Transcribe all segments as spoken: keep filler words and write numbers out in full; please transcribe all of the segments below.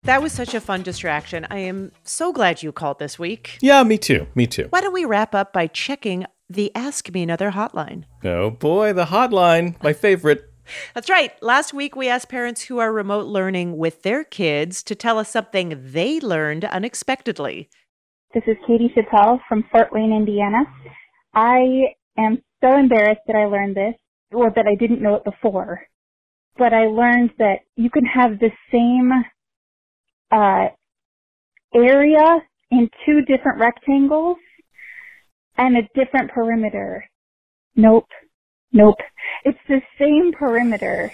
that was such a fun distraction. I am so glad you called this week. Yeah, me too. Me too. Why don't we wrap up by checking the Ask Me Another hotline? Oh boy, the hotline, my favorite. That's right. Last week, we asked parents who are remote learning with their kids to tell us something they learned unexpectedly. This is Katie Chappelle from Fort Wayne, Indiana. I am so embarrassed that I learned this, or that I didn't know it before. But I learned that you can have the same uh, area in two different rectangles and a different perimeter. Nope. Nope. It's the same perimeter.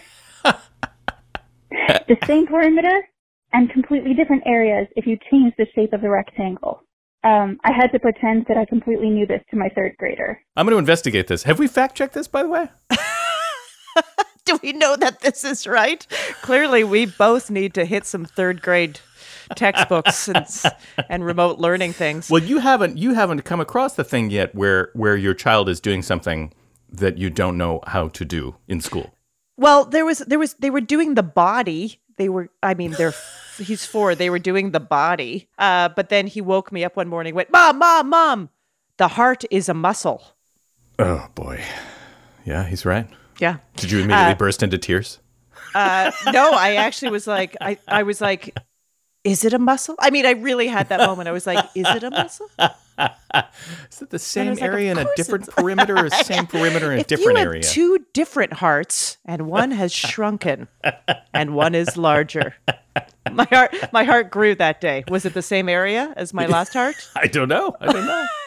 The same perimeter and completely different areas if you change the shape of the rectangle. Um, I had to pretend that I completely knew this to my third grader. I'm going to investigate this. Have we fact-checked this, by the way? Do we know that this is right? Clearly, we both need to hit some third grade textbooks and, and remote learning things. Well, you haven't you haven't come across the thing yet where where your child is doing something that you don't know how to do in school. Well, there was there was they were doing the body. They were, I mean, they're he's four. They were doing the body. Uh, but then he woke me up one morning, went, "Mom, mom, mom, the heart is a muscle." Oh boy, yeah, he's right. Yeah. Did you immediately uh, burst into tears? Uh, no, I actually was like, I, I was like, is it a muscle? I mean, I really had that moment. I was like, is it a muscle? Is it the same like, area in a different it's... perimeter or same perimeter in a if different you have area? Two different hearts and one has shrunken and one is larger. My heart, my heart grew that day. Was it the same area as my last heart? I don't know. I don't know.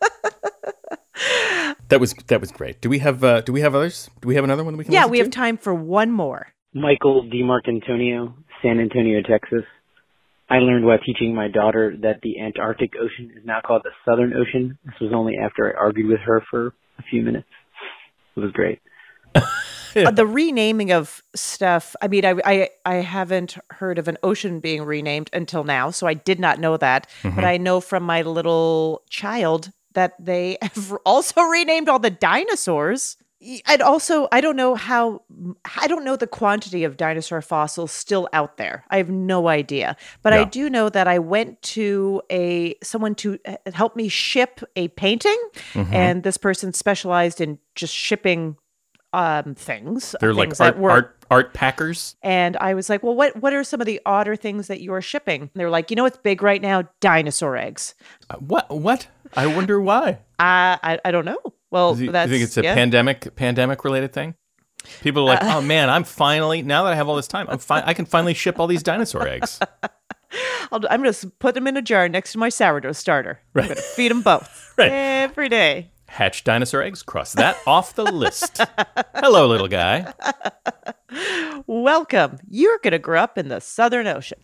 That was that was great. Do we have uh, do we have others? Do we have another one that we can? Yeah, listen we to? have time for one more. Michael DiMarcantonio, San Antonio, Texas. I learned while teaching my daughter that the Antarctic Ocean is now called the Southern Ocean. This was only after I argued with her for a few minutes. It was great. Uh, the renaming of stuff, I mean, I, I I haven't heard of an ocean being renamed until now, so I did not know that. Mm-hmm. But I know from my little child that they have also renamed all the dinosaurs. And also, I don't know how, I don't know the quantity of dinosaur fossils still out there. I have no idea. But yeah. I do know that I went to a, someone to help me ship a painting. Mm-hmm. And this person specialized in just shipping um, things. They're things like art, were, art, art packers. And I was like, well, what, what are some of the odder things that you are shipping? And they were like, you know what's big right now? Dinosaur eggs. Uh, what? What? I wonder why. Uh, I I don't know. Well, Do you, that's, you think it's a yeah. pandemic pandemic related thing? People are like, uh, oh man, I'm finally, now that I have all this time, I'm fi- I can finally ship all these dinosaur eggs. I'll, I'm going to put them in a jar next to my sourdough starter. Right. I'm going to feed them both Right. every day. Hatch dinosaur eggs, cross that off the list. Hello, little guy. Welcome. You're going to grow up in the Southern Ocean.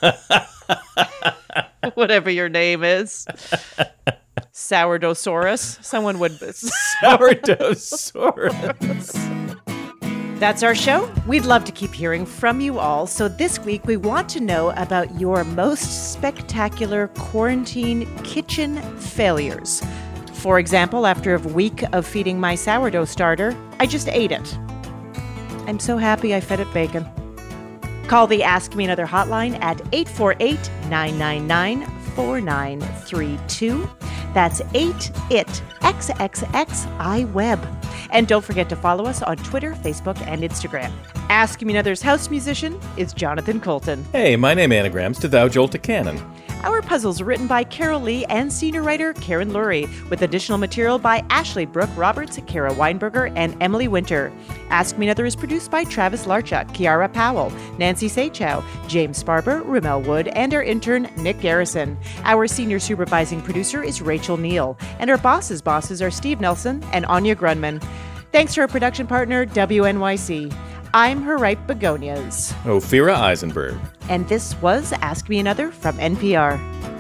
Whatever your name is. Sourdoughsaurus. Someone would... Sourdoughsaurus. That's our show. We'd love to keep hearing from you all. So this week, we want to know about your most spectacular quarantine kitchen failures. For example, after a week of feeding my sourdough starter, I just ate it. I'm so happy I fed it bacon. Call the Ask Me Another hotline at eight four eight, nine nine nine, four nine three two. That's eight it X X X I web. And don't forget to follow us on Twitter, Facebook, and Instagram. Ask Me Another's house musician is Jonathan Colton. Hey, my name anagrams to Thou Jolt to Cannon. Our puzzles are written by Carol Lee and senior writer Karen Lurie, with additional material by Ashley Brooke Roberts, Kara Weinberger, and Emily Winter. Ask Me Another is produced by Travis Larchuk, Kiara Powell, Nancy Sachow, James Sparber, Ramel Wood, and our intern, Nick Garrison. Our senior supervising producer is Rachel Neal, and our bosses' bosses are Steve Nelson and Anya Grunman. Thanks to our production partner, W N Y C. I'm her ripe begonias. Ophira Eisenberg. And this was Ask Me Another from N P R.